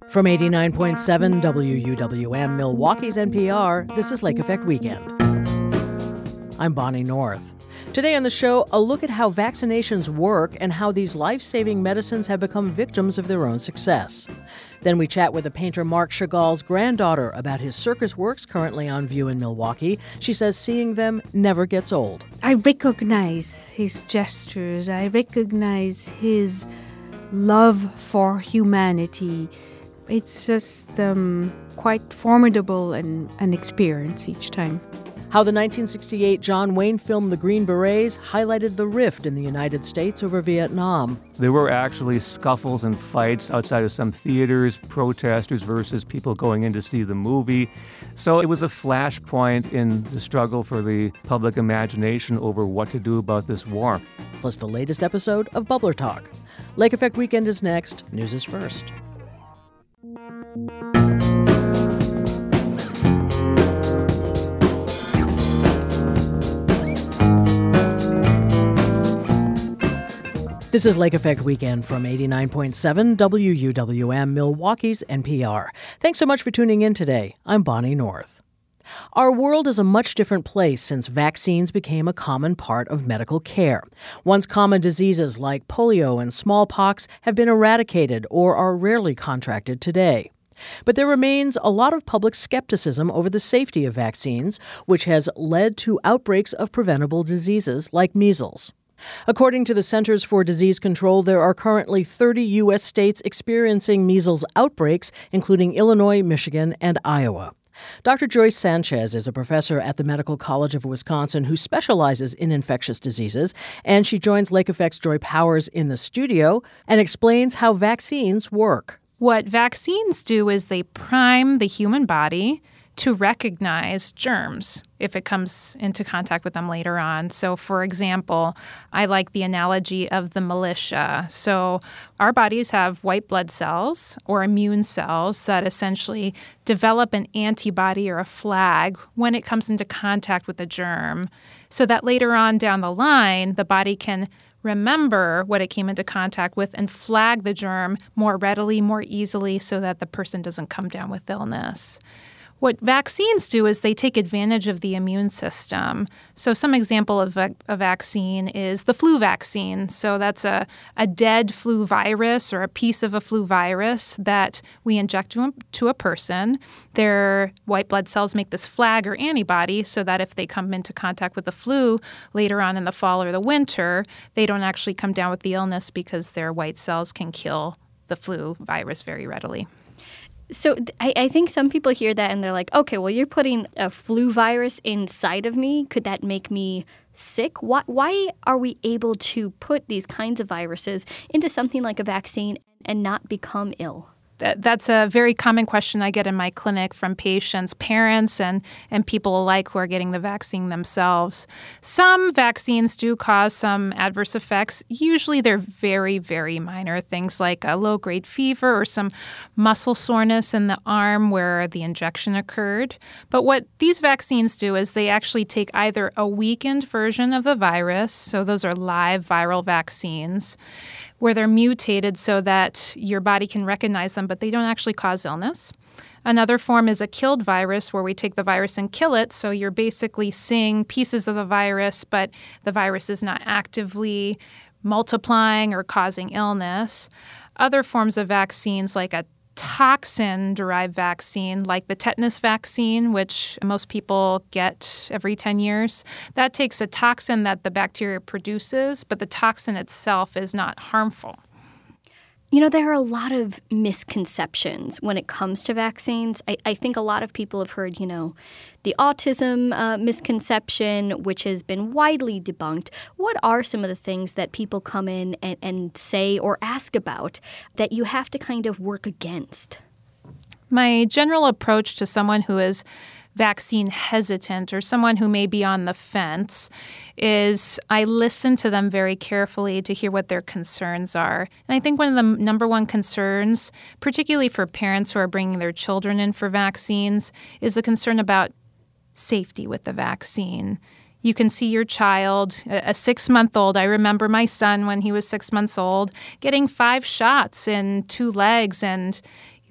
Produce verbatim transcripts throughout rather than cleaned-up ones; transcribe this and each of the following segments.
From eighty-nine point seven W U W M, Milwaukee's N P R, this is Lake Effect Weekend. I'm Bonnie North. Today on the show, a look at how vaccinations work and how these life-saving medicines have become victims of their own success. Then we chat with the painter Marc Chagall's granddaughter about his circus works currently on view in Milwaukee. She says seeing them never gets old. I recognize his gestures. I recognize his love for humanity. It's just um, quite formidable and an experience each time. How the nineteen sixty-eight John Wayne film The Green Berets highlighted the rift in the United States over Vietnam. There were actually scuffles and fights outside of some theaters, protesters versus people going in to see the movie. So it was a flashpoint in the struggle for the public imagination over what to do about this war. Plus the latest episode of Bubbler Talk. Lake Effect Weekend is next. News is first. This is Lake Effect Weekend from eighty-nine point seven W U W M, Milwaukee's N P R. Thanks so much for tuning in today. I'm Bonnie North. Our world is a much different place since vaccines became a common part of medical care. Once common diseases like polio and smallpox have been eradicated or are rarely contracted today. But there remains a lot of public skepticism over the safety of vaccines, which has led to outbreaks of preventable diseases like measles. According to the Centers for Disease Control, there are currently thirty U S states experiencing measles outbreaks, including Illinois, Michigan, and Iowa. Doctor Joyce Sanchez is a professor at the Medical College of Wisconsin who specializes in infectious diseases, and she joins Lake Effect's Joy Powers in the studio and explains how vaccines work. What vaccines do is they prime the human body to recognize germs if it comes into contact with them later on. So, for example, I like the analogy of the militia. So our bodies have white blood cells or immune cells that essentially develop an antibody or a flag when it comes into contact with a germ, so that later on down the line, the body can remember what it came into contact with and flag the germ more readily, more easily, so that the person doesn't come down with illness. What vaccines do is they take advantage of the immune system. So some example of a, a vaccine is the flu vaccine. So that's a, a dead flu virus or a piece of a flu virus that we inject to a, to a person. Their white blood cells make this flag or antibody so that if they come into contact with the flu later on in the fall or the winter, they don't actually come down with the illness because their white cells can kill the flu virus very readily. So I, I think some people hear that and they're like, okay, well, you're putting a flu virus inside of me. Could that make me sick? Why, why are we able to put these kinds of viruses into something like a vaccine and not become ill? That, that's a very common question I get in my clinic from patients, parents, and, and people alike who are getting the vaccine themselves. Some vaccines do cause some adverse effects. Usually they're very, very minor, things like a low-grade fever or some muscle soreness in the arm where the injection occurred. But what these vaccines do is they actually take either a weakened version of the virus, so those are live viral vaccines, where they're mutated so that your body can recognize them, but they don't actually cause illness. Another form is a killed virus, where we take the virus and kill it, so you're basically seeing pieces of the virus, but the virus is not actively multiplying or causing illness. Other forms of vaccines, like a toxin-derived vaccine, like the tetanus vaccine, which most people get every ten years. That takes a toxin that the bacteria produces, but the toxin itself is not harmful. You know, there are a lot of misconceptions when it comes to vaccines. I, I think a lot of people have heard, you know, the autism uh, misconception, which has been widely debunked. What are some of the things that people come in and, and say or ask about that you have to kind of work against? My general approach to someone who is vaccine hesitant or someone who may be on the fence is I listen to them very carefully to hear what their concerns are. And I think one of the number one concerns, particularly for parents who are bringing their children in for vaccines, is the concern about safety with the vaccine. You can see your child, a six-month-old. I remember my son when he was six months old getting five shots in two legs, and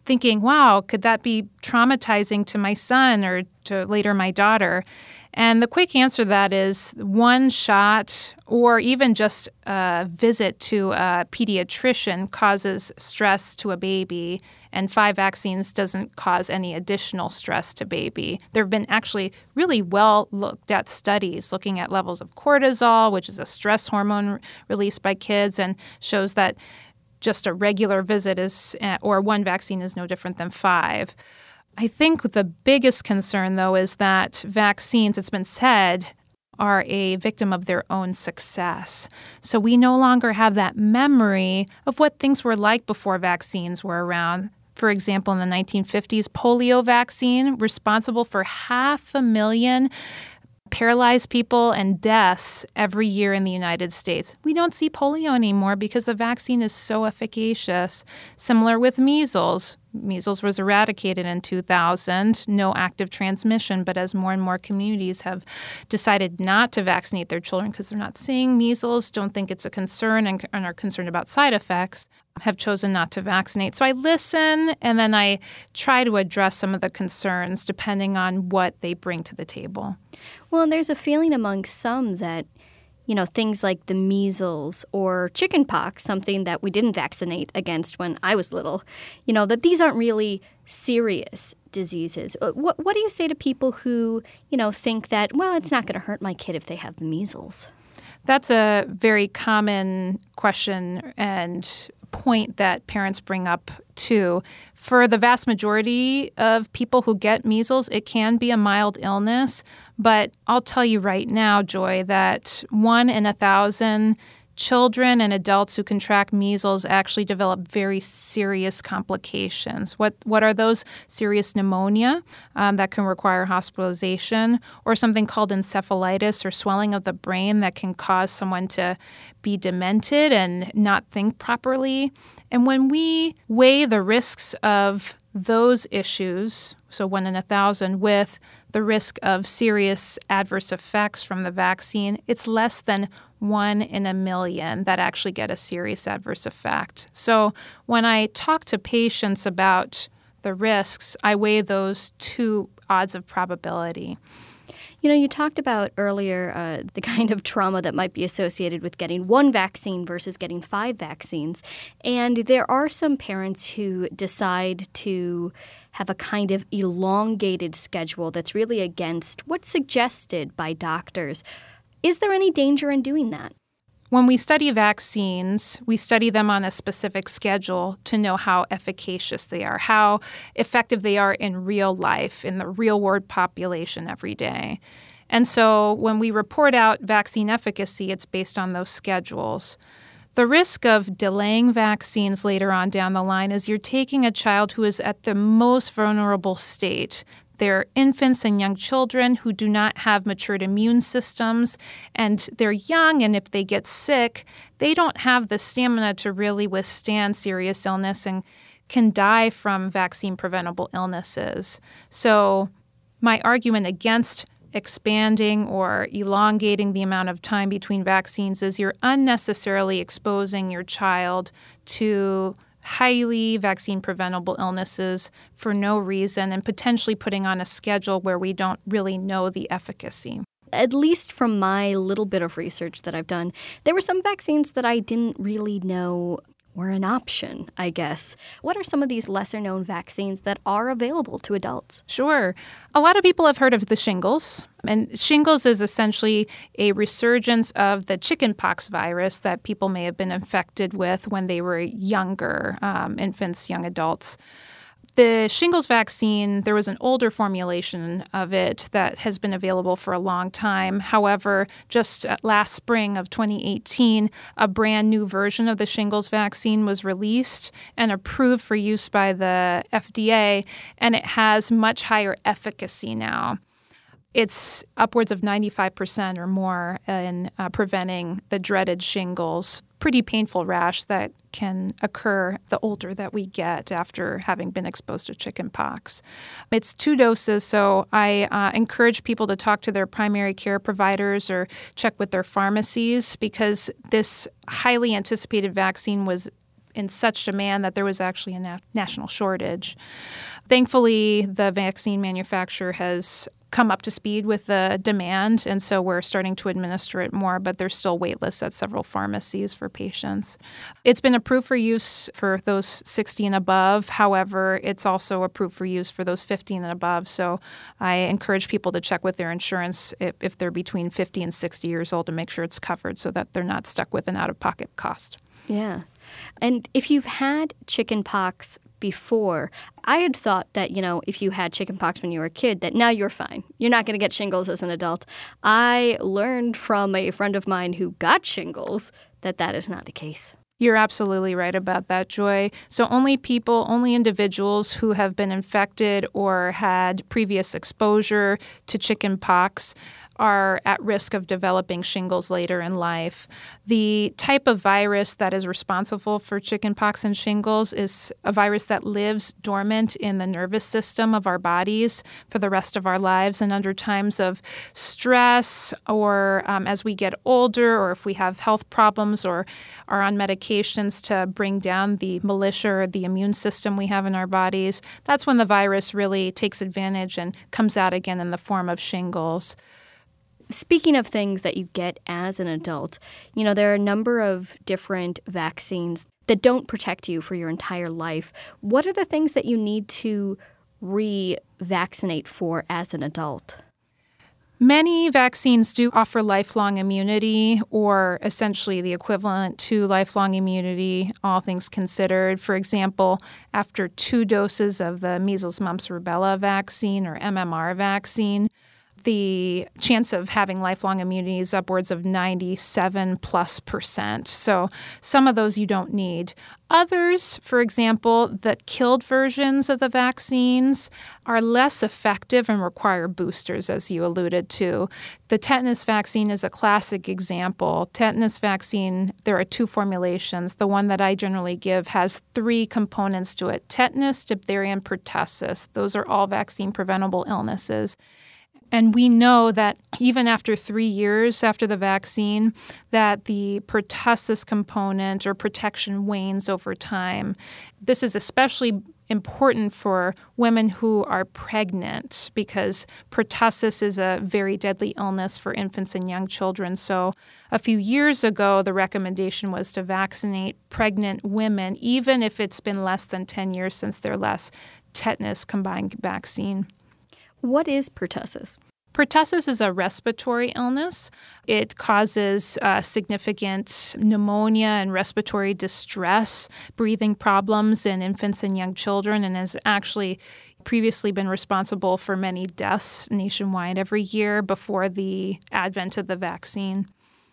thinking, wow, could that be traumatizing to my son or to later my daughter? And the quick answer to that is one shot or even just a visit to a pediatrician causes stress to a baby, and five vaccines doesn't cause any additional stress to baby. There have been actually really well looked at studies looking at levels of cortisol, which is a stress hormone released by kids, and shows that just a regular visit is, or one vaccine is no different than five. I think the biggest concern, though, is that vaccines, it's been said, are a victim of their own success. So we no longer have that memory of what things were like before vaccines were around. For example, in the nineteen fifties, polio vaccine, responsible for half a million paralyzed people and deaths every year in the United States. We don't see polio anymore because the vaccine is so efficacious. Similar with measles. Measles was eradicated in two thousand, no active transmission, but as more and more communities have decided not to vaccinate their children because they're not seeing measles, don't think it's a concern, and, and are concerned about side effects, have chosen not to vaccinate. So I listen, and then I try to address some of the concerns depending on what they bring to the table. Well, and there's a feeling among some that you know, things like the measles or chickenpox, something that we didn't vaccinate against when I was little, you know, that these aren't really serious diseases. What, what do you say to people who, you know, think that, well, it's not going to hurt my kid if they have the measles? That's a very common question and point that parents bring up too. For the vast majority of people who get measles, it can be a mild illness. But I'll tell you right now, Joy, that one in a thousand children and adults who contract measles actually develop very serious complications. What what are those? Serious pneumonia um, that can require hospitalization, or something called encephalitis or swelling of the brain that can cause someone to be demented and not think properly. And when we weigh the risks of those issues, so one in a thousand, with the risk of serious adverse effects from the vaccine, it's less than one in a million that actually get a serious adverse effect. So when I talk to patients about the risks, I weigh those two odds of probability. You know, you talked about earlier uh, the kind of trauma that might be associated with getting one vaccine versus getting five vaccines. And there are some parents who decide to have a kind of elongated schedule that's really against what's suggested by doctors. Is there any danger in doing that? When we study vaccines, we study them on a specific schedule to know how efficacious they are, how effective they are in real life, in the real-world population every day. And so when we report out vaccine efficacy, it's based on those schedules. The risk of delaying vaccines later on down the line is you're taking a child who is at the most vulnerable state. They're infants and young children who do not have matured immune systems, and they're young, and if they get sick, they don't have the stamina to really withstand serious illness and can die from vaccine-preventable illnesses. So my argument against expanding or elongating the amount of time between vaccines is you're unnecessarily exposing your child to highly vaccine-preventable illnesses for no reason and potentially putting on a schedule where we don't really know the efficacy. At least from my little bit of research that I've done, there were some vaccines that I didn't really know were an option, I guess. What are some of these lesser-known vaccines that are available to adults? Sure. A lot of people have heard of the shingles. And shingles is essentially a resurgence of the chickenpox virus that people may have been infected with when they were younger, um, infants, young adults. The shingles vaccine, there was an older formulation of it that has been available for a long time. However, just last spring of twenty eighteen, a brand new version of the shingles vaccine was released and approved for use by the F D A, and it has much higher efficacy now. It's upwards of ninety-five percent or more in uh, preventing the dreaded shingles, pretty painful rash that can occur the older that we get after having been exposed to chickenpox. It's two doses, so I uh, encourage people to talk to their primary care providers or check with their pharmacies because this highly anticipated vaccine was in such demand that there was actually a na- national shortage. Thankfully, the vaccine manufacturer has come up to speed with the demand, and so we're starting to administer it more, but there's still wait lists at several pharmacies for patients. It's been approved for use for those sixty and above. However, it's also approved for use for those fifteen and above, so I encourage people to check with their insurance if, if they're between fifty and sixty years old to make sure it's covered so that they're not stuck with an out-of-pocket cost. Yeah. And if you've had chicken pox before, I had thought that, you know, if you had chicken pox when you were a kid, that now you're fine. You're not going to get shingles as an adult. I learned from a friend of mine who got shingles that that is not the case. You're absolutely right about that, Joy. So only people, only individuals who have been infected or had previous exposure to chicken pox are at risk of developing shingles later in life. The type of virus that is responsible for chickenpox and shingles is a virus that lives dormant in the nervous system of our bodies for the rest of our lives. And under times of stress or um, as we get older, or if we have health problems or are on medications to bring down the militia or the immune system we have in our bodies, that's when the virus really takes advantage and comes out again in the form of shingles. Speaking of things that you get as an adult, you know, there are a number of different vaccines that don't protect you for your entire life. What are the things that you need to re-vaccinate for as an adult? Many vaccines do offer lifelong immunity, or essentially the equivalent to lifelong immunity, all things considered. For example, after two doses of the measles, mumps, rubella vaccine or M M R vaccine, the chance of having lifelong immunity is upwards of ninety-seven plus percent. So some of those you don't need. Others, for example, the killed versions of the vaccines are less effective and require boosters, as you alluded to. The tetanus vaccine is a classic example. Tetanus vaccine, there are two formulations. The one that I generally give has three components to it: tetanus, diphtheria, and pertussis. Those are all vaccine-preventable illnesses. And we know that even after three years after the vaccine, that the pertussis component or protection wanes over time. This is especially important for women who are pregnant because pertussis is a very deadly illness for infants and young children. So a few years ago, the recommendation was to vaccinate pregnant women, even if it's been less than ten years since their last tetanus combined vaccine. What is pertussis? Pertussis is a respiratory illness. It causes uh, significant pneumonia and respiratory distress, breathing problems in infants and young children, and has actually previously been responsible for many deaths nationwide every year before the advent of the vaccine.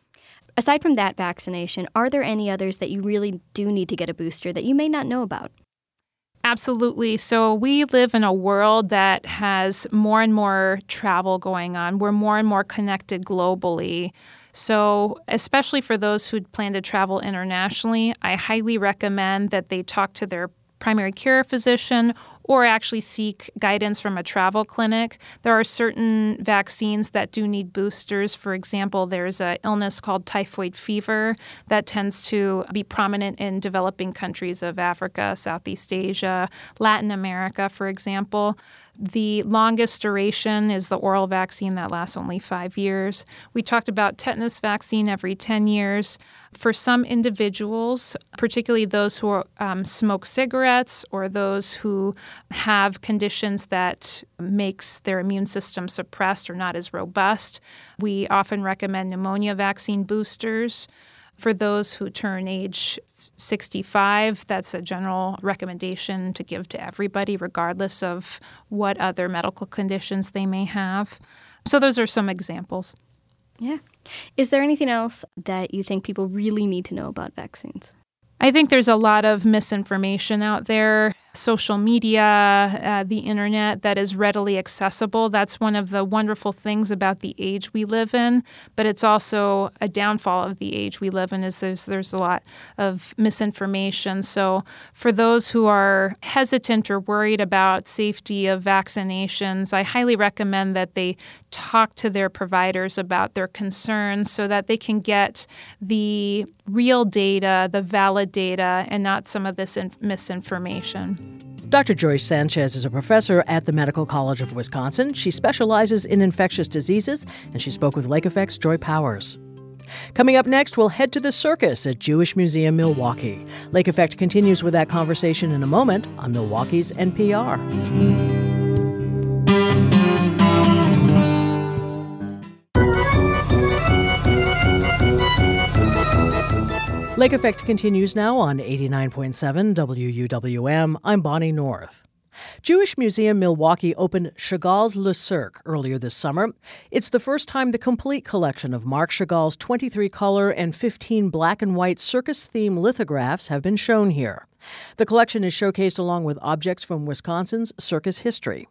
Aside from that vaccination, are there any others that you really do need to get a booster that you may not know about? Absolutely. So we live in a world that has more and more travel going on. We're more and more connected globally. So especially for those who plan to travel internationally, I highly recommend that they talk to their primary care physician or actually seek guidance from a travel clinic. There are certain vaccines that do need boosters. For example, there's an illness called typhoid fever that tends to be prominent in developing countries of Africa, Southeast Asia, Latin America, for example. The longest duration is the oral vaccine that lasts only five years. We talked about tetanus vaccine every ten years. For some individuals, particularly those who um, smoke cigarettes or those who have conditions that makes their immune system suppressed or not as robust, we often recommend pneumonia vaccine boosters. For those who turn age sixty-five, that's a general recommendation to give to everybody, regardless of what other medical conditions they may have. So those are some examples. Yeah. Is there anything else that you think people really need to know about vaccines? I think there's a lot of misinformation out there. social media, uh, the internet that is readily accessible. That's one of the wonderful things about the age we live in, but it's also a downfall of the age we live in is there's, there's a lot of misinformation. So for those who are hesitant or worried about safety of vaccinations, I highly recommend that they talk to their providers about their concerns so that they can get the real data, the valid data, and not some of this in- misinformation. Doctor Joyce Sanchez is a professor at the Medical College of Wisconsin. She specializes in infectious diseases, and she spoke with Lake Effect's Joy Powers. Coming up next, we'll head to the circus at Jewish Museum Milwaukee. Lake Effect continues with that conversation in a moment on Milwaukee's N P R. Lake Effect continues now on eighty-nine point seven W U W M. I'm Bonnie North. Jewish Museum Milwaukee opened Chagall's Le Cirque earlier this summer. It's the first time the complete collection of Marc Chagall's twenty-three color and fifteen black and white circus-themed lithographs have been shown here. The collection is showcased along with objects from Wisconsin's circus history.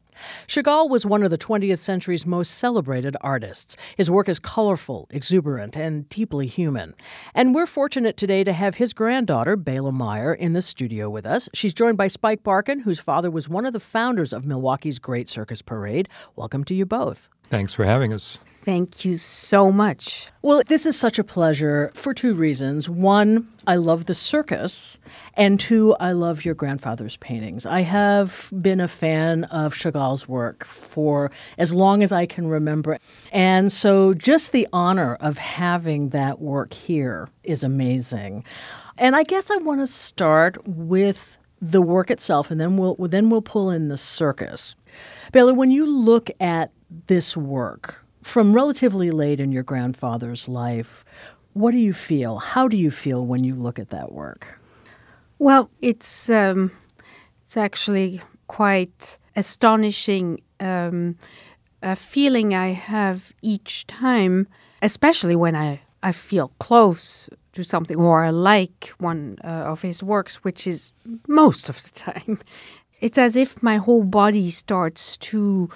Chagall was one of the twentieth century's most celebrated artists. His work is colorful, exuberant, and deeply human. And we're fortunate today to have his granddaughter, Bela Meyer, in the studio with us. She's joined by Spike Barkin, whose father was one of the founders of Milwaukee's Great Circus Parade. Welcome to you both. Thanks for having us. Thank you so much. Well, this is such a pleasure for two reasons. One, I love the circus, and two, I love your grandfather's paintings. I have been a fan of Chagall's work for as long as I can remember. And so just the honor of having that work here is amazing. And I guess I want to start with the work itself, and then we'll then we'll pull in the circus. Bela, when you look at this work from relatively late in your grandfather's life, what do you feel? How do you feel when you look at that work? Well, it's um, it's actually quite astonishing um, a feeling I have each time, especially when I, I feel close to something or I like one uh, of his works, which is most of the time. It's as if my whole body starts to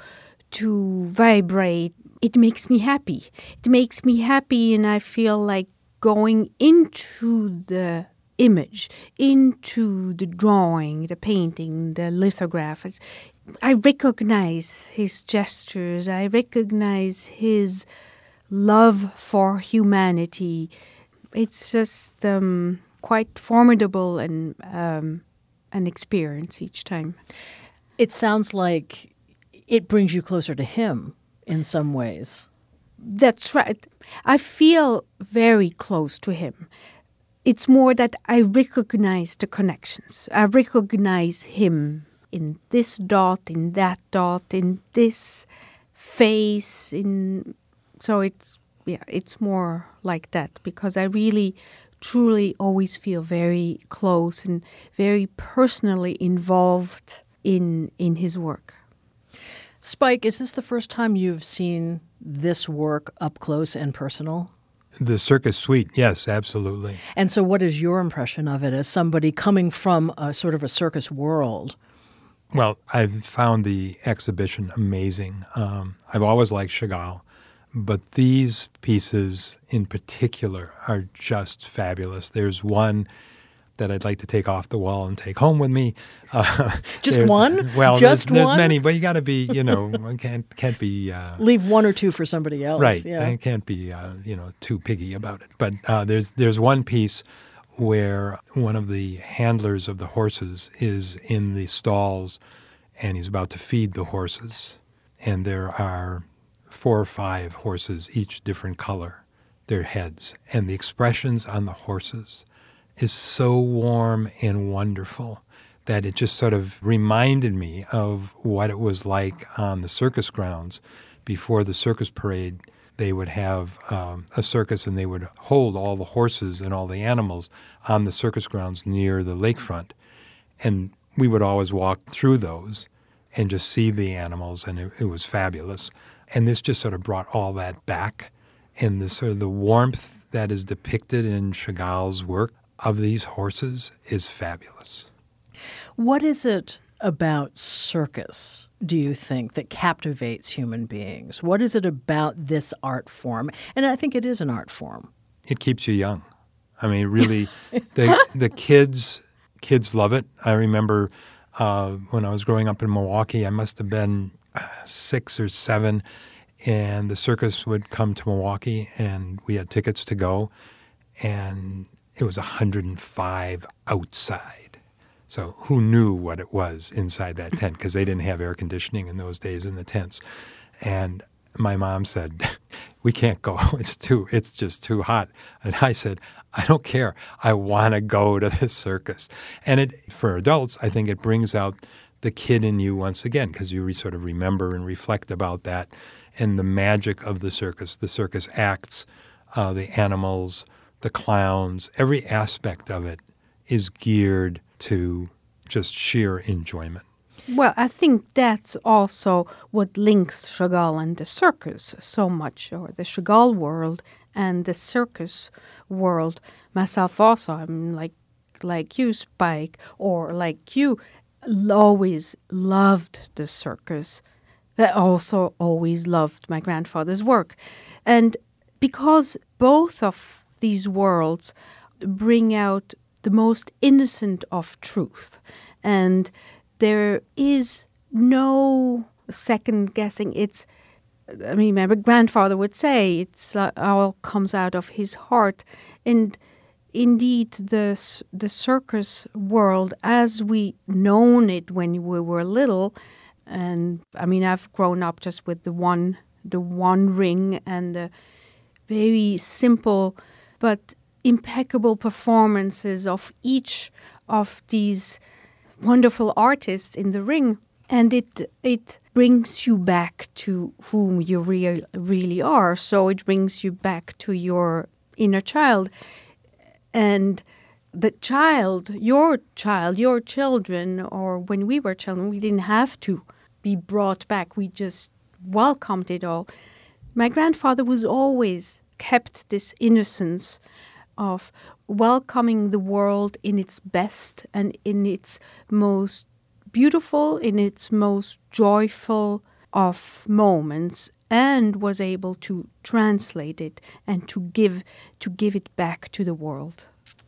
to vibrate. It makes me happy. It makes me happy, and I feel like going into the image, into the drawing, the painting, the lithograph. I recognize his gestures. I recognize his love for humanity. It's just um, quite formidable and um, an experience each time. It sounds like it brings you closer to him in some ways. That's right. I feel very close to him. It's more that I recognize the connections. I recognize him in this dot, in that dot, in this face. In so it's yeah, it's more like that because I really, truly always feel very close and very personally involved in in his work. Spike, is this the first time you've seen this work up close and personal? The circus suite, yes, absolutely. And so what is your impression of it as somebody coming from a sort of a circus world? Well, I've found the exhibition amazing. Um, I've always liked Chagall, but these pieces in particular are just fabulous. There's one that I'd like to take off the wall and take home with me. Uh, Just one? Well, Just there's, there's one? many, but you got to be, you know, can't can't be uh, Leave one or two for somebody else. right. Yeah. I can't be, uh, you know, too piggy about it. But uh, there's there's one piece where one of the handlers of the horses is in the stalls, and he's about to feed the horses, and there are four or five horses, each different color, their heads, and the expressions on the horses is so warm and wonderful that it just sort of reminded me of what it was like on the circus grounds. Before the circus parade, they would have um, a circus and they would hold all the horses and all the animals on the circus grounds near the lakefront. And we would always walk through those and just see the animals, and it, it was fabulous. And this just sort of brought all that back. And the sort of the warmth that is depicted in Chagall's work of these horses is fabulous. What is it about circus, do you think, that captivates human beings? What is it about this art form? And I think it is an art form. It keeps you young. I mean, really, the the kids kids love it. I remember uh, when I was growing up in Milwaukee, I must have been uh, six or seven, and the circus would come to Milwaukee, and we had tickets to go, and it was one hundred five outside. So who knew what it was inside that tent, because they didn't have air conditioning in those days in the tents. And my mom said, we can't go. It's too, it's just too hot. And I said, I don't care. I want to go to this circus. And it, for adults, I think it brings out the kid in you once again, because you re, sort of remember and reflect about that and the magic of the circus, the circus acts, uh, the animals, the clowns, every aspect of it is geared to just sheer enjoyment. Well, I think that's also what links Chagall and the circus so much, or the Chagall world and the circus world. Myself also, I'm like like you, Spike, or like you, always loved the circus. I also always loved my grandfather's work. And because both of these worlds bring out the most innocent of truth, and there is no second guessing. It's, I mean, my grandfather would say, it's uh, all comes out of his heart. And indeed, the the circus world, as we known it when we were little, and I mean, I've grown up just with the one the one ring and the very simple but impeccable performances of each of these wonderful artists in the ring, and it it brings you back to whom you real, really are. So it brings you back to your inner child, and the child, your child, your children, or when we were children, we didn't have to be brought back. We just welcomed it all. My grandfather was always kept this innocence of welcoming the world in its best and in its most beautiful, in its most joyful of moments, and was able to translate it and to give to give it back to the world.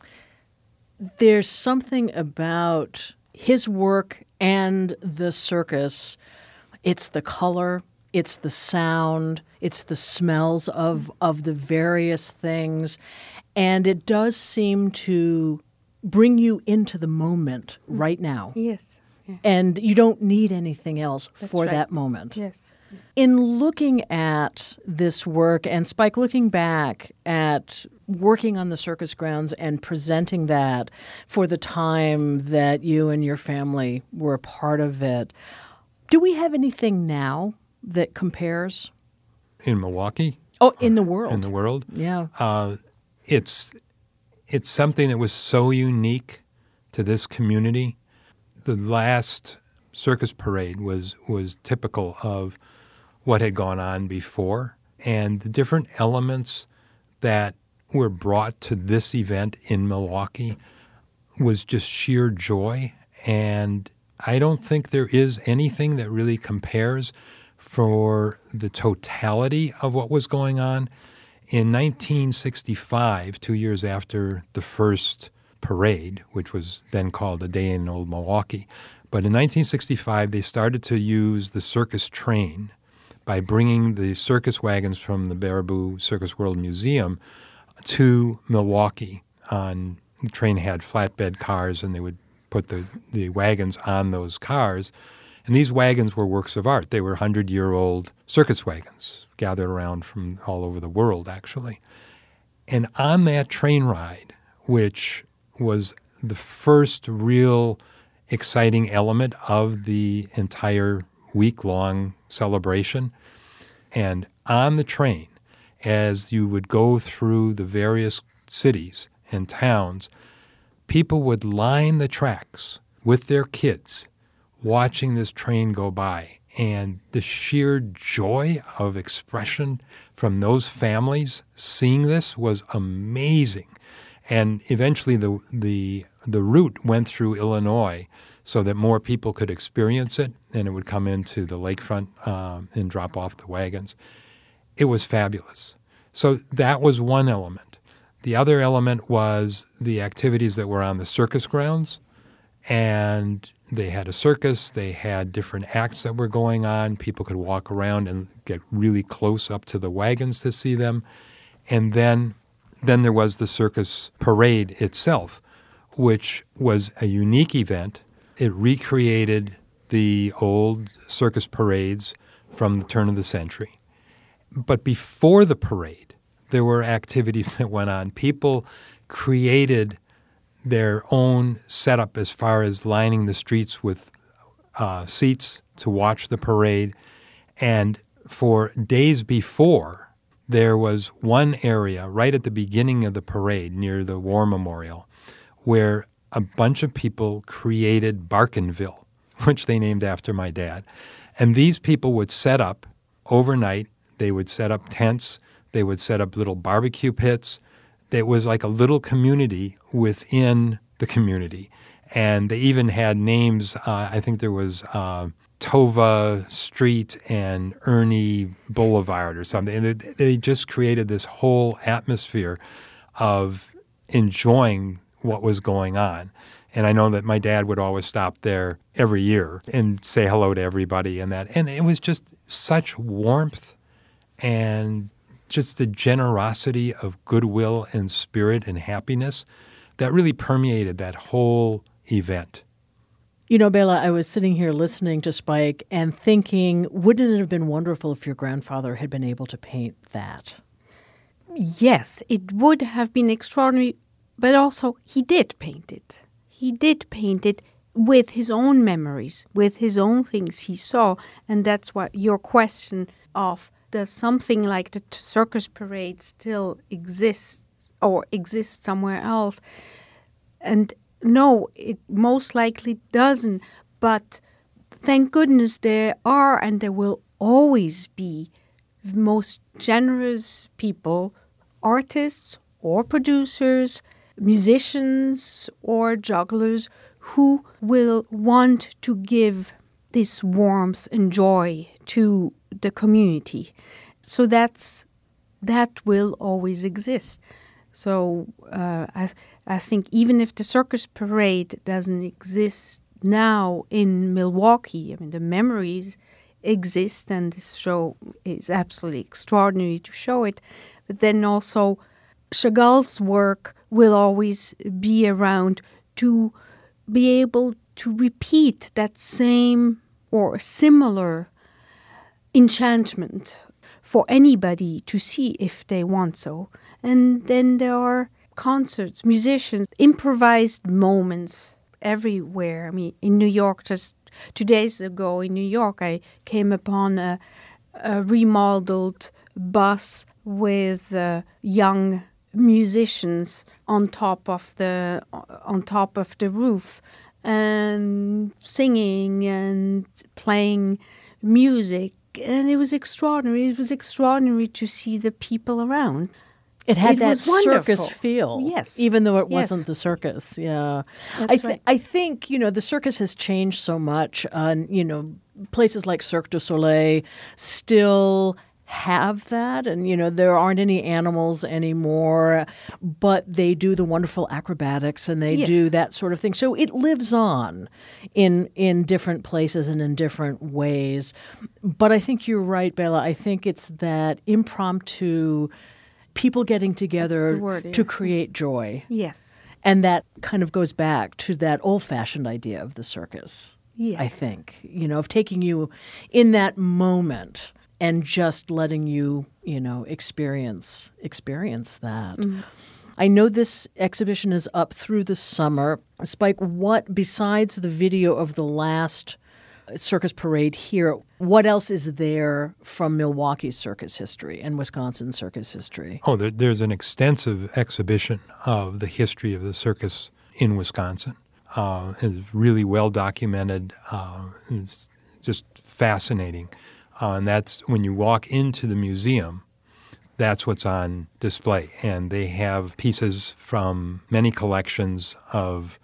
There's something about his work and the circus. It's the color, it's the sound, it's the smells of, of the various things. And it does seem to bring you into the moment right now. Yes. Yeah. And you don't need anything else That's for right. that moment. Yes. In looking at this work, and Spike, looking back at working on the circus grounds and presenting that for the time that you and your family were a part of it, do we have anything now that compares? In Milwaukee? Oh, in the world. In the world? Yeah. Uh, it's it's something that was so unique to this community. The last circus parade was was typical of what had gone on before, and the different elements that were brought to this event in Milwaukee was just sheer joy. And I don't think there is anything that really compares for the totality of what was going on. In nineteen sixty-five, two years after the first parade, which was then called A Day in Old Milwaukee, but in nineteen sixty-five they started to use the circus train by bringing the circus wagons from the Baraboo Circus World Museum to Milwaukee. On the train had flatbed cars, and they would put the, the wagons on those cars. And these wagons were works of art. They were hundred-year-old circus wagons gathered around from all over the world, actually. And on that train ride, which was the first real exciting element of the entire week-long celebration, and on the train, as you would go through the various cities and towns, people would line the tracks with their kids watching this train go by. And the sheer joy of expression from those families seeing this was amazing. And eventually the the the route went through Illinois so that more people could experience it, and it would come into the lakefront um, and drop off the wagons. It was fabulous. So that was one element. The other element was the activities that were on the circus grounds, and they had a circus. They had different acts that were going on. People could walk around and get really close up to the wagons to see them. And then, then there was the circus parade itself, which was a unique event. It recreated the old circus parades from the turn of the century. But before the parade, there were activities that went on. People created their own setup as far as lining the streets with uh, seats to watch the parade. And for days before, there was one area right at the beginning of the parade near the War Memorial where a bunch of people created Barkinville, which they named after my dad. And these people would set up overnight. They would set up tents. They would set up little barbecue pits. It was like a little community within the community. And they even had names. Uh, I think there was uh, Tova Street and Ernie Boulevard or something. And they, they just created this whole atmosphere of enjoying what was going on. And I know that my dad would always stop there every year and say hello to everybody and that. And it was just such warmth and just the generosity of goodwill and spirit and happiness that really permeated that whole event. You know, Bela, I was sitting here listening to Spike and thinking, wouldn't it have been wonderful if your grandfather had been able to paint that? Yes, it would have been extraordinary, but also he did paint it. He did paint it with his own memories, with his own things he saw, and that's what your question of does something like the t- circus parade still exist or exist somewhere else? And no, it most likely doesn't. But thank goodness there are and there will always be most generous people, artists or producers, musicians or jugglers who will want to give this warmth and joy to the community. So that's that will always exist. So uh, I I think even if the circus parade doesn't exist now in Milwaukee, I mean the memories exist, and this show is absolutely extraordinary to show it. But then also Chagall's work will always be around to be able to repeat that same or similar enchantment for anybody to see if they want so. And then there are concerts, musicians, improvised moments everywhere. I mean, in New York, just two days ago in New York, I came upon a, a remodeled bus with uh, young musicians on top of the on top of the roof and singing and playing music. And it was extraordinary. It was extraordinary to see the people around. It had It that was wonderful. circus feel. Yes. Even though it Yes. wasn't the circus. Yeah. That's I, th- right. I think, you know, the circus has changed so much. Uh, and, you know, places like Cirque du Soleil still have that. And, you know, there aren't any animals anymore, but they do the wonderful acrobatics and they Yes. do that sort of thing. So it lives on in in different places and in different ways. But I think you're right, Bela. I think it's that impromptu people getting together That's the word, to yeah. create joy. Yes. And that kind of goes back to that old-fashioned idea of the circus, Yes. I think, you know, of taking you in that moment and just letting you, you know, experience experience that. Mm-hmm. I know this exhibition is up through the summer. Spike, what, besides the video of the last circus parade here, what else is there from Milwaukee's circus history and Wisconsin's circus history? Oh, there, there's an extensive exhibition of the history of the circus in Wisconsin. Uh, it's really well documented. Uh, it's just fascinating. Uh, and that's when you walk into the museum, that's what's on display. And they have pieces from many collections of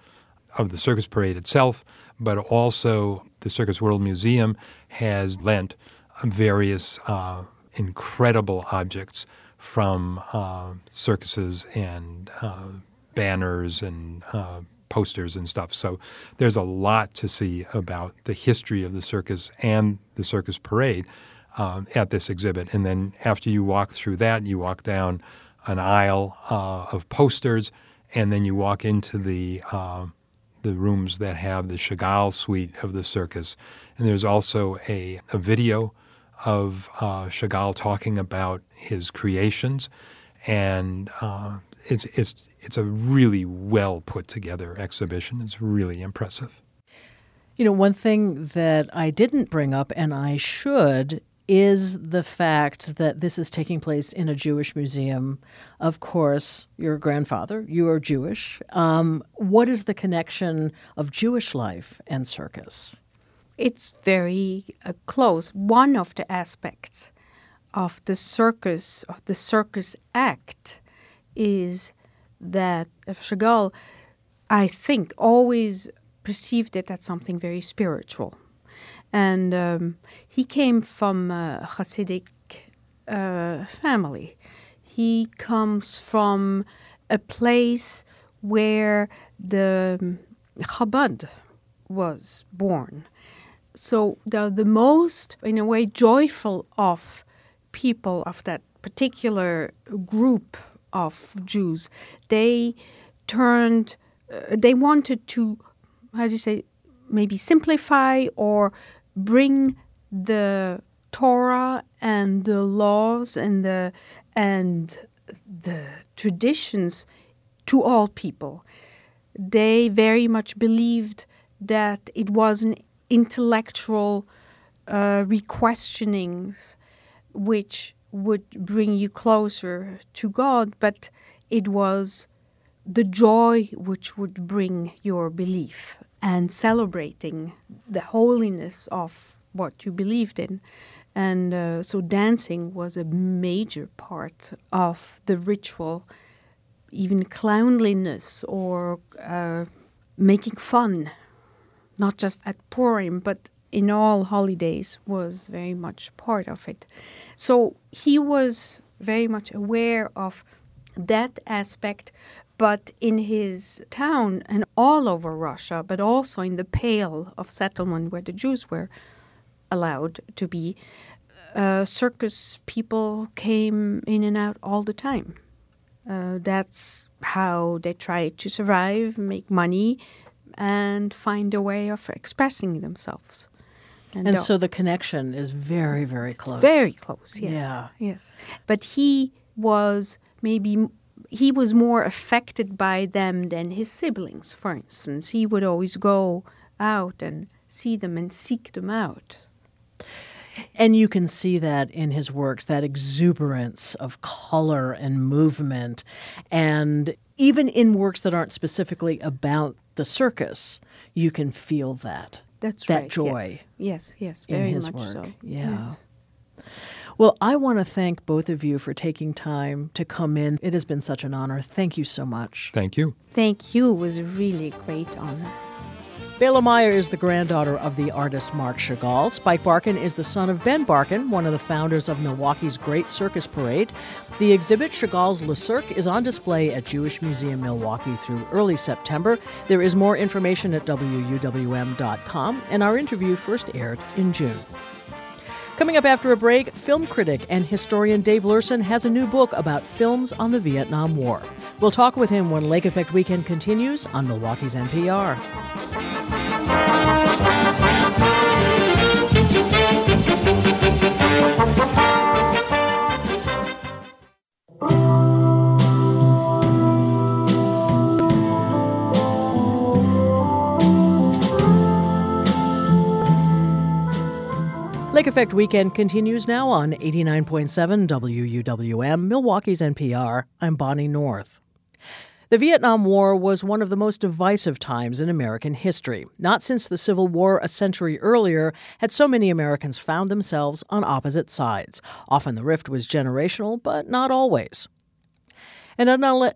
of the circus parade itself, but also the Circus World Museum has lent various uh, incredible objects from uh, circuses and uh, banners and uh, posters and stuff. So there's a lot to see about the history of the circus and the circus parade uh, at this exhibit. And then after you walk through that, you walk down an aisle uh, of posters, and then you walk into the uh, the rooms that have the Chagall suite of the circus. And there's also a, a video of uh, Chagall talking about his creations, and uh, it's it's it's a really well put together exhibition. It's really impressive. You know, one thing that I didn't bring up, and I should, is the fact that this is taking place in a Jewish museum. Of course, your grandfather, you are Jewish. Um, what is the connection of Jewish life and circus? It's very uh, close. One of the aspects of the circus, of the circus act, is that Chagall, I think, always perceived it as something very spiritual. And um, he came from a Hasidic uh, family. He comes from a place where the Chabad was born. So they're the most, in a way, joyful of people of that particular group of Jews. They turned, uh, they wanted to, how do you say, maybe simplify or bring the Torah and the laws and the and the traditions to all people. They very much believed that it was an intellectual uh, re-questioning which would bring you closer to God, but it was the joy which would bring your belief and celebrating the holiness of what you believed in. And uh, so dancing was a major part of the ritual. Even clownliness or uh, making fun, not just at Purim, but in all holidays, was very much part of it. So he was very much aware of that aspect, but in his town and all over Russia, but also in the Pale of settlement where the Jews were allowed to be, uh, circus people came in and out all the time. Uh, that's how they tried to survive, make money, and find a way of expressing themselves. And, and so the connection is very, very close. Very close, yes. Yeah. Yes. But he was maybe, he was more affected by them than his siblings, for instance. He would always go out and see them and seek them out. And you can see that in his works, that exuberance of color and movement. And even in works that aren't specifically about the circus, you can feel that. That's that right. joy. Yes, yes, yes in very his much work. so. Yeah. Yes. Well, I want to thank both of you for taking time to come in. It has been such an honor. Thank you so much. Thank you. Thank you. It was a really great honor. Bela Meyer is the granddaughter of the artist Marc Chagall. Spike Barkin is the son of Ben Barkin, one of the founders of Milwaukee's Great Circus Parade. The exhibit, Chagall's Le Cirque, is on display at Jewish Museum Milwaukee through early September. There is more information at W U W M dot com, and our interview first aired in June. Coming up after a break, film critic and historian Dave Lurson has a new book about films on the Vietnam War. We'll talk with him when Lake Effect Weekend continues on Milwaukee's N P R. Lake Effect Weekend continues now on eighty-nine point seven W U W M, Milwaukee's N P R. I'm Bonnie North. The Vietnam War was one of the most divisive times in American history. Not since the Civil War a century earlier had so many Americans found themselves on opposite sides. Often the rift was generational, but not always. And an ele-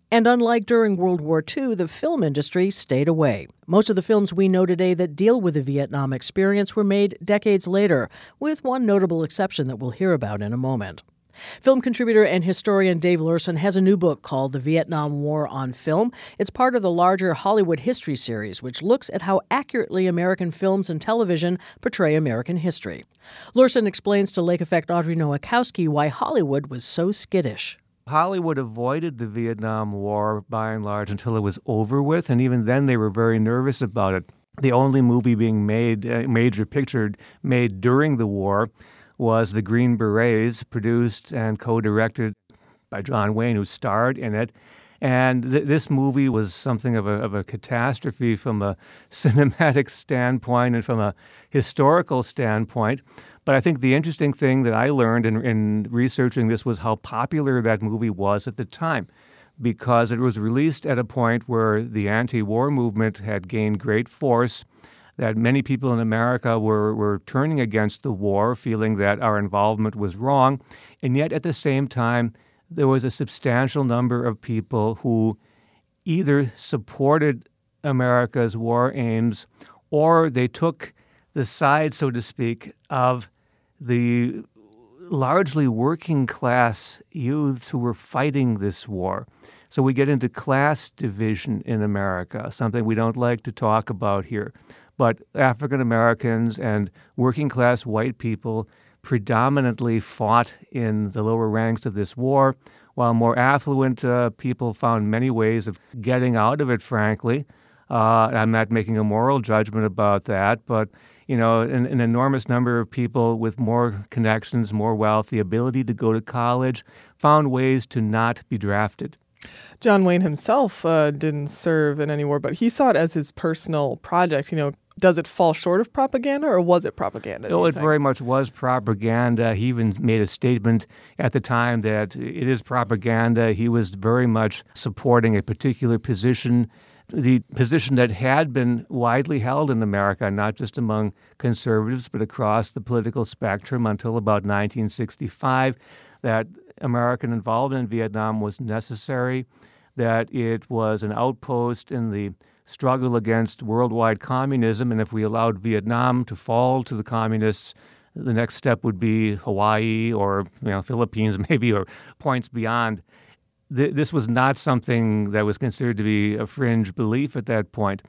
And unlike during World War Two, the film industry stayed away. Most of the films we know today that deal with the Vietnam experience were made decades later, with one notable exception that we'll hear about in a moment. Film contributor and historian Dave Lurson has a new book called The Vietnam War on Film. It's part of the larger Hollywood History series, which looks at how accurately American films and television portray American history. Lurson explains to Lake Effect Audrey Nowakowski why Hollywood was so skittish. Hollywood avoided the Vietnam War by and large until it was over with, and even then they were very nervous about it. The only movie being made, uh, major picture made during the war, was The Green Berets, produced and co-directed by John Wayne, who starred in it. And th- this movie was something of a, of a catastrophe from a cinematic standpoint and from a historical standpoint. But I think the interesting thing that I learned in, in researching this was how popular that movie was at the time, because it was released at a point where the anti-war movement had gained great force, that many people in America were, were turning against the war, feeling that our involvement was wrong. And yet at the same time, there was a substantial number of people who either supported America's war aims or they took the side, so to speak, of the largely working class youths who were fighting this war. So we get into class division in America, something we don't like to talk about here. But African Americans and working class white people predominantly fought in the lower ranks of this war, while more affluent uh, people found many ways of getting out of it, frankly. Uh, I'm not making a moral judgment about that, but you know, an, an enormous number of people with more connections, more wealth, the ability to go to college, found ways to not be drafted. John Wayne himself uh, didn't serve in any war, but he saw it as his personal project. You know, does it fall short of propaganda, or was it propaganda? Oh, it think? very much was propaganda. He even made a statement at the time that it is propaganda. He was very much supporting a particular position, the position that had been widely held in America, not just among conservatives, but across the political spectrum until about nineteen sixty-five, that American involvement in Vietnam was necessary, that it was an outpost in the struggle against worldwide communism, and if we allowed Vietnam to fall to the communists, the next step would be Hawaii or you know Philippines maybe, or points beyond. Th- this was not something that was considered to be a fringe belief at that point.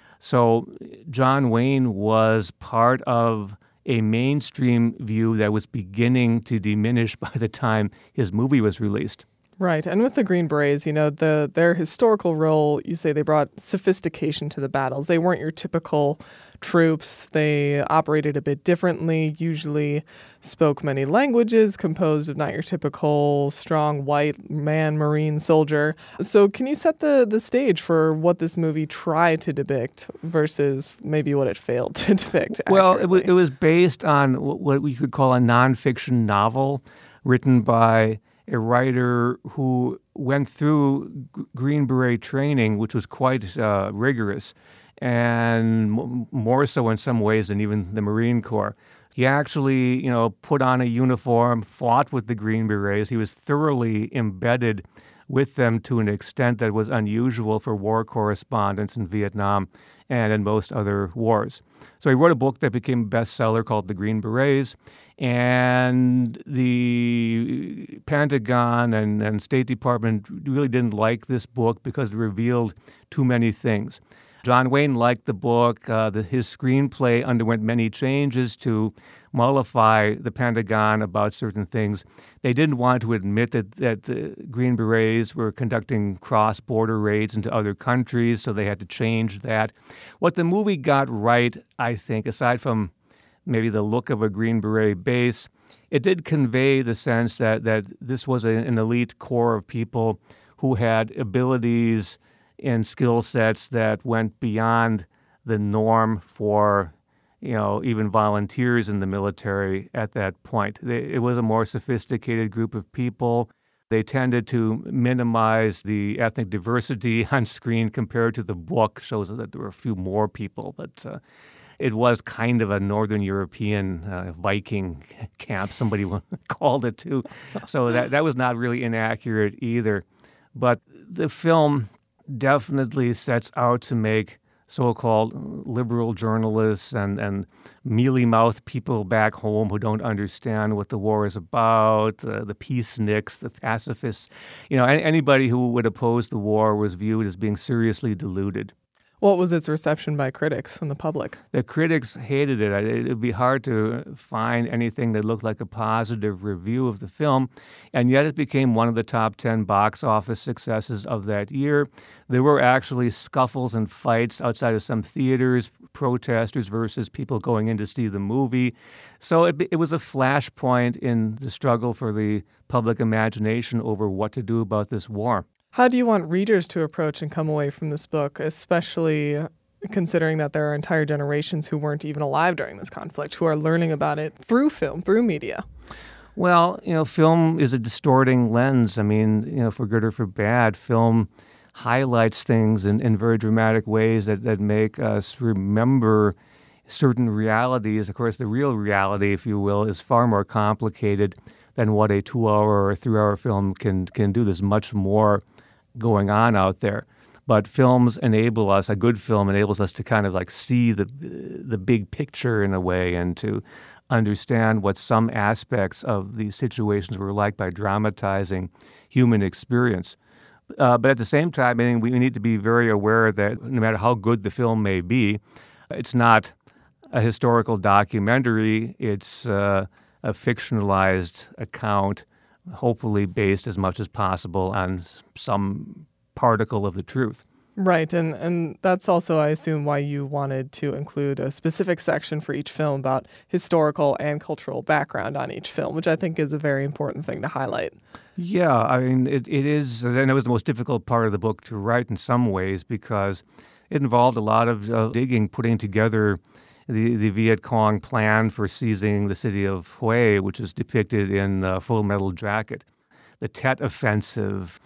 So John Wayne was part of a mainstream view that was beginning to diminish by the time his movie was released. Right. And with the Green Berets, you know, the their historical role, you say they brought sophistication to the battles. They weren't your typical troops. They operated a bit differently, usually spoke many languages, composed of not your typical strong white man, Marine soldier. So can you set the, the stage for what this movie tried to depict versus maybe what it failed to depict accurately? Well, it, w- it was based on what we could call a nonfiction novel written by a writer who went through G- Green Beret training, which was quite uh, rigorous, and m- more so in some ways than even the Marine Corps. He actually, you know, put on a uniform, fought with the Green Berets. He was thoroughly embedded with them to an extent that was unusual for war correspondents in Vietnam and in most other wars. So he wrote a book that became a bestseller called The Green Berets, and the Pentagon and, and State Department really didn't like this book because it revealed too many things. John Wayne liked the book. Uh, the, his screenplay underwent many changes to mollify the Pentagon about certain things. They didn't want to admit that, that the Green Berets were conducting cross-border raids into other countries, so they had to change that. What the movie got right, I think, aside from maybe the look of a Green Beret base, it did convey the sense that, that this was a, an elite core of people who had abilities and skill sets that went beyond the norm for, you know, even volunteers in the military at that point. They, it was a more sophisticated group of people. They tended to minimize the ethnic diversity on screen compared to the book. Shows that there were a few more people, but uh, it was kind of a Northern European uh, Viking camp, somebody called it too. So that, that was not really inaccurate either. But the film definitely sets out to make so-called liberal journalists and, and mealy-mouthed people back home who don't understand what the war is about, uh, the peaceniks, the pacifists. You know, anybody who would oppose the war was viewed as being seriously deluded. What was its reception by critics and the public? The critics hated it. It would be hard to find anything that looked like a positive review of the film, and yet it became one of the top ten box office successes of that year. There were actually scuffles and fights outside of some theaters, protesters versus people going in to see the movie. So it, it was a flashpoint in the struggle for the public imagination over what to do about this war. How do you want readers to approach and come away from this book, especially considering that there are entire generations who weren't even alive during this conflict, who are learning about it through film, through media? Well, you know, film is a distorting lens. I mean, you know, for good or for bad, film highlights things in, in very dramatic ways that, that make us remember certain realities. Of course, the real reality, if you will, is far more complicated than what a two-hour or three-hour film can can do. There's much more going on out there. But films enable us, a good film enables us to kind of like see the the big picture in a way and to understand what some aspects of these situations were like by dramatizing human experience. Uh, but at the same time, I think we need to be very aware that no matter how good the film may be, it's not a historical documentary. It's uh, a fictionalized account, hopefully based as much as possible on some particle of the truth. Right, and, and that's also, I assume, why you wanted to include a specific section for each film about historical and cultural background on each film, which I think is a very important thing to highlight. Yeah, I mean, it, it is, and it was the most difficult part of the book to write in some ways because it involved a lot of uh, digging, putting together the, the Viet Cong plan for seizing the city of Hue, which is depicted in uh, Full Metal Jacket, the Tet Offensive,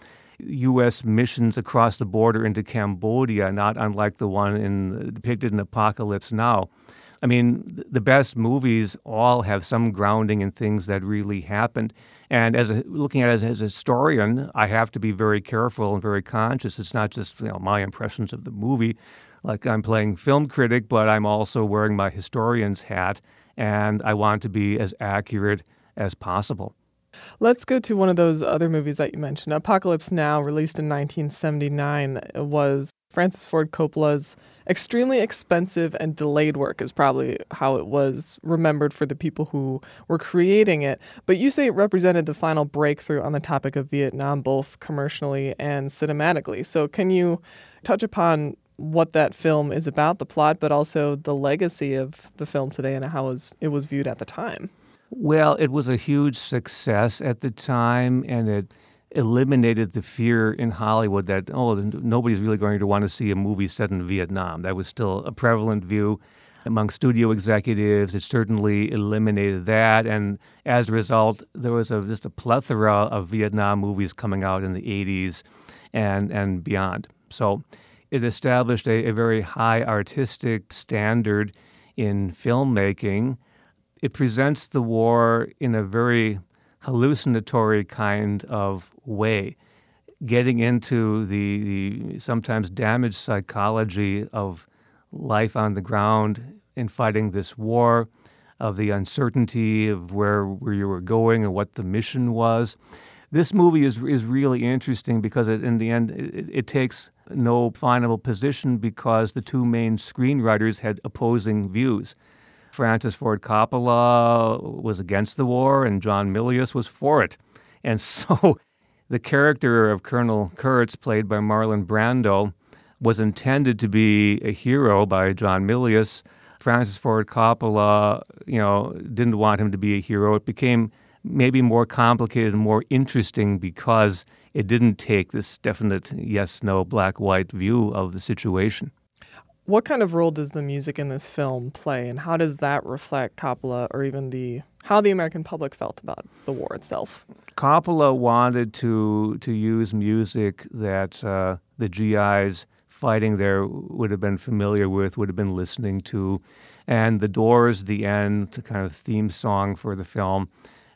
U S missions across the border into Cambodia, not unlike the one in, depicted in Apocalypse Now. I mean, the best movies all have some grounding in things that really happened. And as a, looking at it as, as a historian, I have to be very careful and very conscious. It's not just, you know, my impressions of the movie, like I'm playing film critic, but I'm also wearing my historian's hat, and I want to be as accurate as possible. Let's go to one of those other movies that you mentioned. Apocalypse Now, released in nineteen seventy-nine, was Francis Ford Coppola's extremely expensive and delayed work, is probably how it was remembered for the people who were creating it. But you say it represented the final breakthrough on the topic of Vietnam, both commercially and cinematically. So can you touch upon what that film is about, the plot, but also the legacy of the film today and how it was, it was viewed at the time? Well, it was a huge success at the time, and it eliminated the fear in Hollywood that, oh, nobody's really going to want to see a movie set in Vietnam. That was still a prevalent view among studio executives. It certainly eliminated that, and as a result, there was a, just a plethora of Vietnam movies coming out in the eighties and, and beyond. So it established a, a very high artistic standard in filmmaking. It presents the war in a very hallucinatory kind of way, getting into the, the sometimes damaged psychology of life on the ground in fighting this war, of the uncertainty of where, where you were going and what the mission was. This movie is is really interesting because it, in the end, it, it takes no final position because the two main screenwriters had opposing views. Francis Ford Coppola was against the war, and John Milius was for it. And so the character of Colonel Kurtz, played by Marlon Brando, was intended to be a hero by John Milius. Francis Ford Coppola, you know, didn't want him to be a hero. It became maybe more complicated and more interesting because it didn't take this definite yes-no, black-white view of the situation. What kind of role does the music in this film play, and how does that reflect Coppola or even the how the American public felt about the war itself? Coppola wanted to to use music that uh, the G Is fighting there would have been familiar with, would have been listening to, and The Doors, the end, the kind of theme song for the film,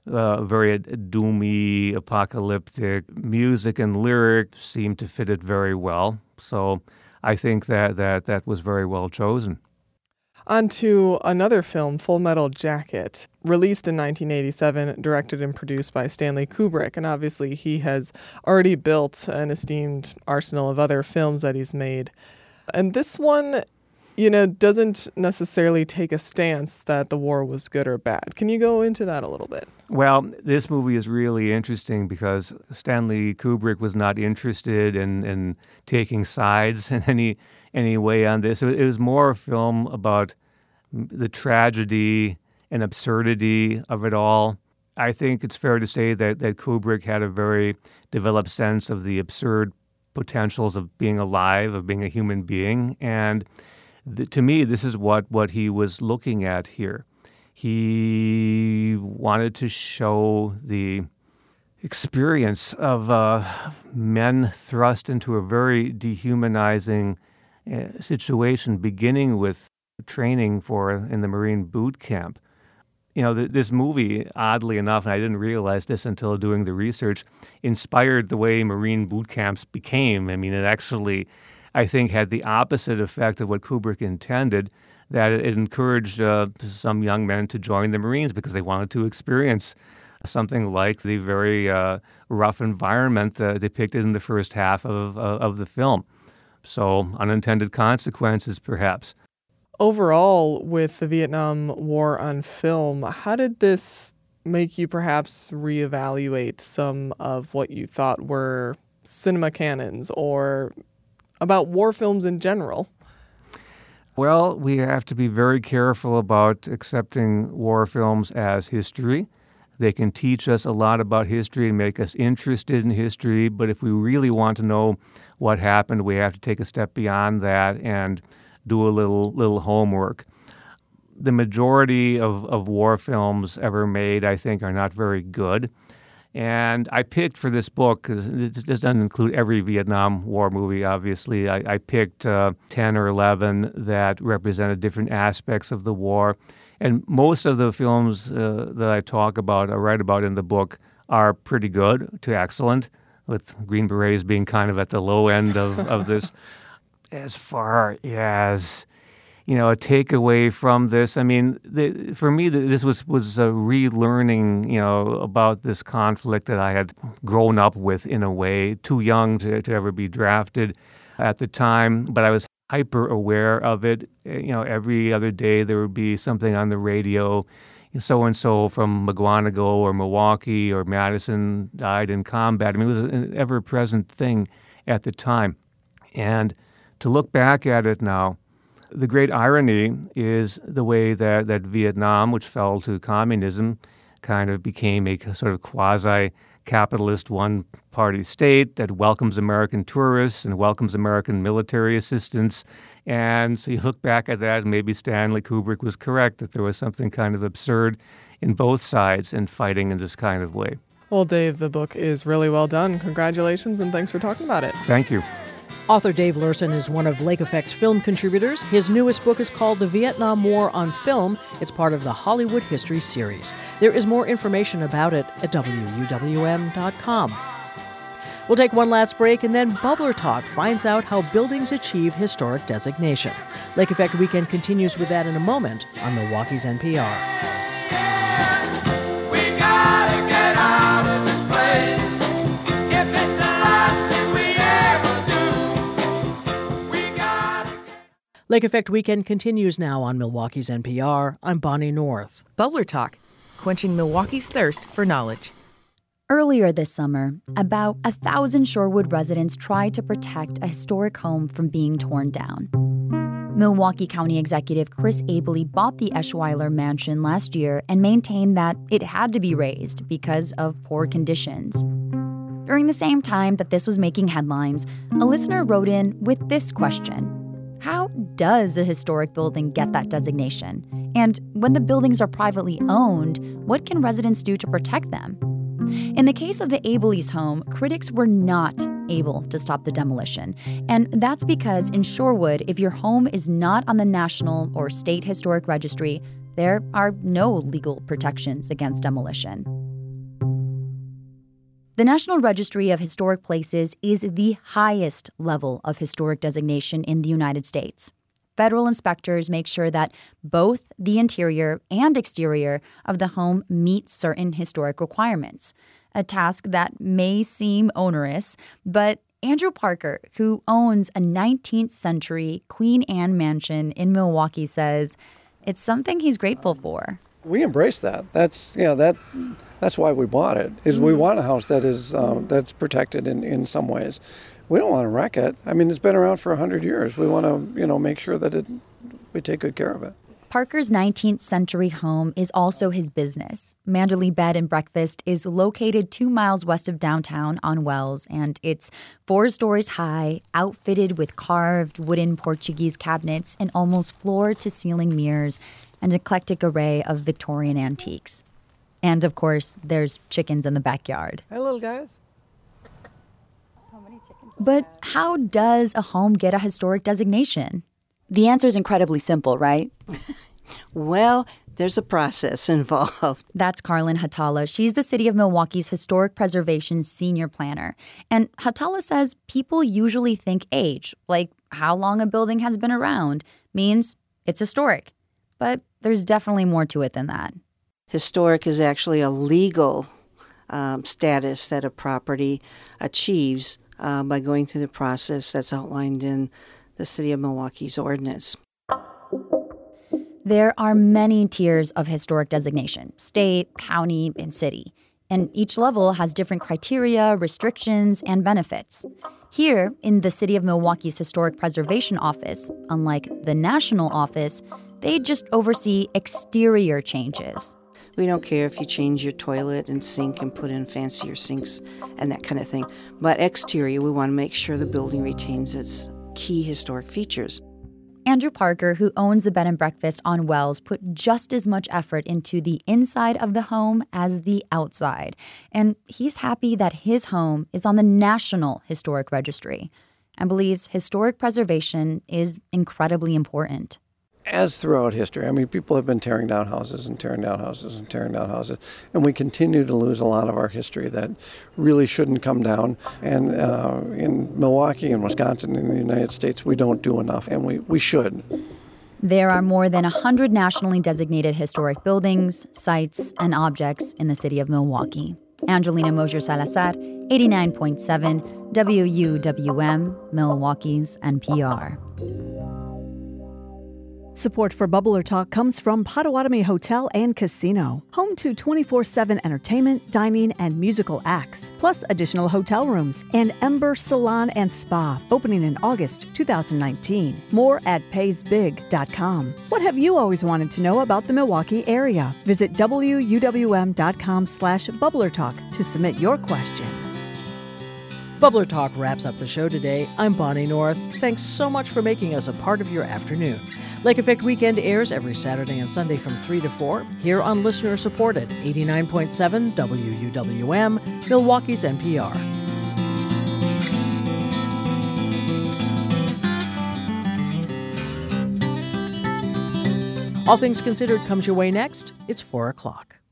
uh, very doomy, apocalyptic music and lyric seemed to fit it very well. So I think that that, that was very well chosen. On to another film, Full Metal Jacket, released in nineteen eighty-seven, directed and produced by Stanley Kubrick. And obviously he has already built an esteemed arsenal of other films that he's made. And this one, you know, doesn't necessarily take a stance that the war was good or bad. Can you go into that a little bit? Well, this movie is really interesting because Stanley Kubrick was not interested in, in taking sides in any any way on this. It was more a film about the tragedy and absurdity of it all. I think it's fair to say that, that Kubrick had a very developed sense of the absurd potentials of being alive, of being a human being. And the, to me, this is what, what he was looking at here. He wanted to show the experience of uh, men thrust into a very dehumanizing uh, situation, beginning with training for in the Marine boot camp. You know, th- this movie, oddly enough, and I didn't realize this until doing the research, inspired the way Marine boot camps became. I mean, it actually, I think, had the opposite effect of what Kubrick intended, that it, it encouraged uh, some young men to join the Marines because they wanted to experience something like the very uh, rough environment uh, depicted in the first half of, uh, of the film. So, unintended consequences, perhaps. Overall, with the Vietnam War on film, how did this make you perhaps reevaluate some of what you thought were cinema canons or about war films in general? Well, we have to be very careful about accepting war films as history. They can teach us a lot about history and make us interested in history, but if we really want to know what happened, we have to take a step beyond that and do a little little homework. The majority of, of war films ever made, I think, are not very good. And I picked for this book, because it doesn't include every Vietnam War movie, obviously. I, I picked uh, ten or eleven that represented different aspects of the war. And most of the films uh, that I talk about or write about in the book are pretty good to excellent, with Green Berets being kind of at the low end of, of this. As far as, you know, a takeaway from this, I mean, the, for me, the, this was, was a relearning, you know, about this conflict that I had grown up with in a way, too young to, to ever be drafted at the time, but I was hyper aware of it. You know, every other day there would be something on the radio, so-and-so from McGuanago or Milwaukee or Madison died in combat. I mean, it was an ever-present thing at the time. And to look back at it now, the great irony is the way that, that Vietnam, which fell to communism, kind of became a sort of quasi-capitalist one-party state that welcomes American tourists and welcomes American military assistance. And so you look back at that, and maybe Stanley Kubrick was correct that there was something kind of absurd in both sides in fighting in this kind of way. Well, Dave, the book is really well done. Congratulations, and thanks for talking about it. Thank you. Author Dave Lurson is one of Lake Effect's film contributors. His newest book is called The Vietnam War on Film. It's part of the Hollywood History series. There is more information about it at W U W M dot com. We'll take one last break, and then Bubbler Talk finds out how buildings achieve historic designation. Lake Effect Weekend continues with that in a moment on Milwaukee's N P R. Lake Effect Weekend continues now on Milwaukee's N P R. I'm Bonnie North. Bubbler Talk, quenching Milwaukee's thirst for knowledge. Earlier this summer, about a thousand Shorewood residents tried to protect a historic home from being torn down. Milwaukee County Executive Chris Abele bought the Eschweiler mansion last year and maintained that it had to be razed because of poor conditions. During the same time that this was making headlines, a listener wrote in with this question. How does a historic building get that designation? And when the buildings are privately owned, what can residents do to protect them? In the case of the Abele's home, critics were not able to stop the demolition. And that's because in Shorewood, if your home is not on the National or State Historic Registry, there are no legal protections against demolition. The National Registry of Historic Places is the highest level of historic designation in the United States. Federal inspectors make sure that both the interior and exterior of the home meet certain historic requirements, a task that may seem onerous, but Andrew Parker, who owns a nineteenth century Queen Anne mansion in Milwaukee, says it's something he's grateful for. We embrace that. That's you know that that's why we bought it. Is we want a house that is um, that's protected in, in some ways. We don't want to wreck it. I mean, it's been around for a hundred years. We want to you know make sure that it we take good care of it. Parker's nineteenth century home is also his business. Manderley Bed and Breakfast is located two miles west of downtown on Wells, and it's four stories high, outfitted with carved wooden Portuguese cabinets and almost floor-to-ceiling mirrors, an eclectic array of Victorian antiques. And, of course, there's chickens in the backyard. Hey, little guys. But how does a home get a historic designation? The answer is incredibly simple, right? Well, there's a process involved. That's Carlin Hatala. She's the City of Milwaukee's Historic Preservation Senior Planner. And Hatala says people usually think age, like how long a building has been around, means it's historic. But there's definitely more to it than that. Historic is actually a legal um, status that a property achieves uh, by going through the process that's outlined in the City of Milwaukee's ordinance. There are many tiers of historic designation: state, county, and city. And each level has different criteria, restrictions, and benefits. Here, in the City of Milwaukee's Historic Preservation Office, unlike the national office, they just oversee exterior changes. We don't care if you change your toilet and sink and put in fancier sinks and that kind of thing. But exterior, we want to make sure the building retains its key historic features. Andrew Parker, who owns the bed and breakfast on Wells, put just as much effort into the inside of the home as the outside. And he's happy that his home is on the National Historic Registry and believes historic preservation is incredibly important. As throughout history, I mean, people have been tearing down houses and tearing down houses and tearing down houses, and we continue to lose a lot of our history that really shouldn't come down. And uh, in Milwaukee and Wisconsin and the United States, we don't do enough, and we, we should. There are more than one hundred nationally designated historic buildings, sites, and objects in the city of Milwaukee. Angelina Mosier Salazar, eighty-nine point seven W U W M, Milwaukee's N P R. Support for Bubbler Talk comes from Potawatomi Hotel and Casino, home to twenty-four seven entertainment, dining, and musical acts, plus additional hotel rooms, and Ember Salon and Spa, opening in August two thousand nineteen. More at pays big dot com. What have you always wanted to know about the Milwaukee area? Visit W U W M dot com slash Bubbler Talk to submit your question. Bubbler Talk wraps up the show today. I'm Bonnie North. Thanks so much for making us a part of your afternoon. Lake Effect Weekend airs every Saturday and Sunday from three to four here on listener-supported eighty-nine point seven W U W M, Milwaukee's N P R. All Things Considered comes your way next. It's four o'clock.